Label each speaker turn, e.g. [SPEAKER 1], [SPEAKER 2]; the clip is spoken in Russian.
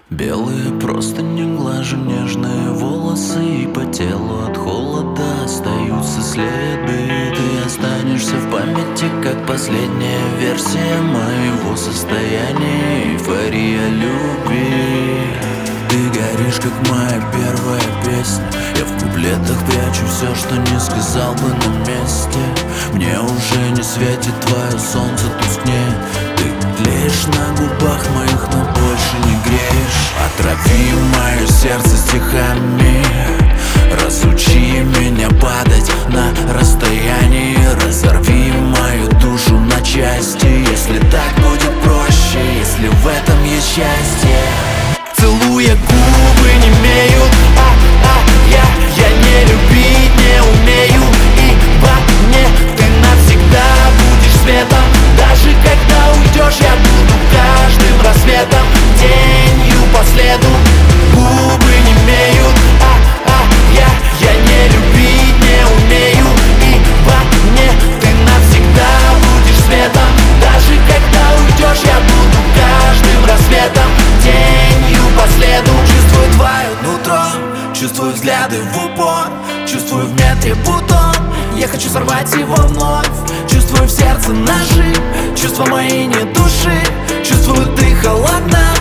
[SPEAKER 1] Белые простыни, глажу нежные волосы, и по телу от холода остаются следы. Ты останешься в памяти, как последняя версия моего состояния, эйфория любви. Ты горишь, как моя первая песня. Я в куплетах прячу все, что не сказал бы на месте. Мне уже не светит твое солнце, тускнеет. Ты тлеешь на губах моих, но больше не греешь. Отрави мое сердце стихами, разучи меня падать на расстоянии. Разорви мою душу на части, если так будет проще, если в этом есть счастье. Целуя губы немеют, я не любить не умею. И во мне ты навсегда будешь светом. Даже когда уйдешь, я буду каждым рассветом, тенью по следу. Губы немеют, я не любить не умею. И во мне ты навсегда будешь светом. Даже когда уйдешь, я буду каждым рассветом, тенью по следу. Чувствую твое нутро, чувствую взгляды в упор, чувствую в метре бутон. Я хочу сорвать его вновь. Чувствую в сердце ножи, чувства мои не души. Чувствую, ты холодна,